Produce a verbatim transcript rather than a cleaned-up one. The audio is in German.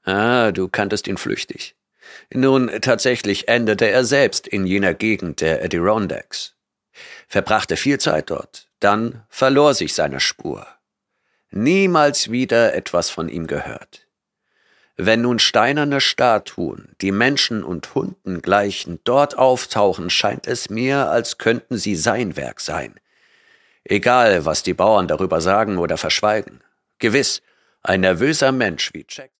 Ah, du kanntest ihn flüchtig. Nun, tatsächlich endete er selbst in jener Gegend der Adirondacks. Verbrachte viel Zeit dort, dann verlor sich seine Spur. Niemals wieder etwas von ihm gehört. Wenn nun steinerne Statuen, die Menschen und Hunden gleichen, dort auftauchen, scheint es mir, als könnten sie sein Werk sein. Egal, was die Bauern darüber sagen oder verschweigen. Gewiss, ein nervöser Mensch wie Jack